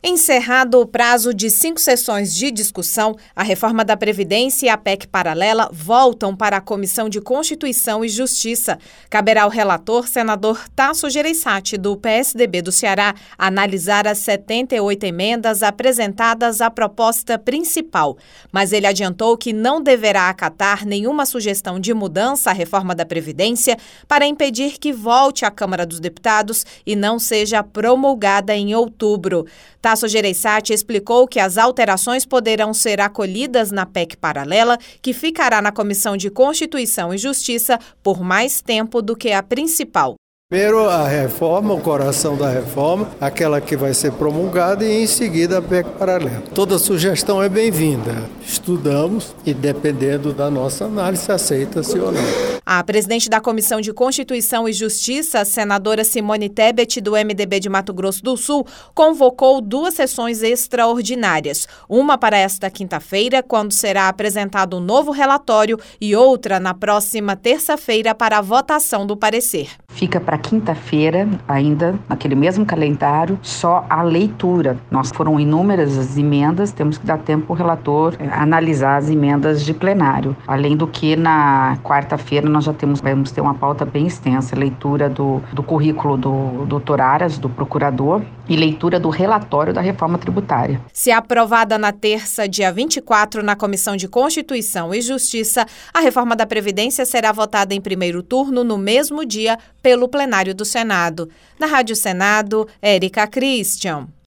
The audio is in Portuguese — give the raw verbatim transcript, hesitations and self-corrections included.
Encerrado o prazo de cinco sessões de discussão, a reforma da Previdência e a P E C paralela voltam para a Comissão de Constituição e Justiça. Caberá ao relator, senador Tasso Gereissati, do P S D B do Ceará, analisar as setenta e oito emendas apresentadas à proposta principal. Mas ele adiantou que não deverá acatar nenhuma sugestão de mudança à reforma da Previdência para impedir que volte à Câmara dos Deputados e não seja promulgada em outubro. Tasso Gereissati explicou que as alterações poderão ser acolhidas na P E C paralela, que ficará na Comissão de Constituição e Justiça por mais tempo do que a principal. Primeiro a reforma, o coração da reforma, aquela que vai ser promulgada, e em seguida a P E C paralela. Toda sugestão é bem-vinda. Estudamos e, dependendo da nossa análise, aceita-se ou não. A presidente da Comissão de Constituição e Justiça, a senadora Simone Tebet, do M D B de Mato Grosso do Sul, convocou duas sessões extraordinárias. Uma para esta quinta-feira, quando será apresentado um novo relatório, e outra na próxima terça-feira para a votação do parecer. Fica para quinta-feira, ainda naquele mesmo calendário, só a leitura. Nós foram inúmeras as emendas, temos que dar tempo ao relator é, analisar as emendas de plenário. Além do que, na quarta-feira, nós já temos, vamos ter uma pauta bem extensa, leitura do, do currículo do doutor Aras, do procurador, e leitura do relatório da reforma tributária. Se aprovada na terça, dia vinte e quatro, na Comissão de Constituição e Justiça, a reforma da Previdência será votada em primeiro turno no mesmo dia pelo plenário do Senado. Na Rádio Senado, Érica Christian.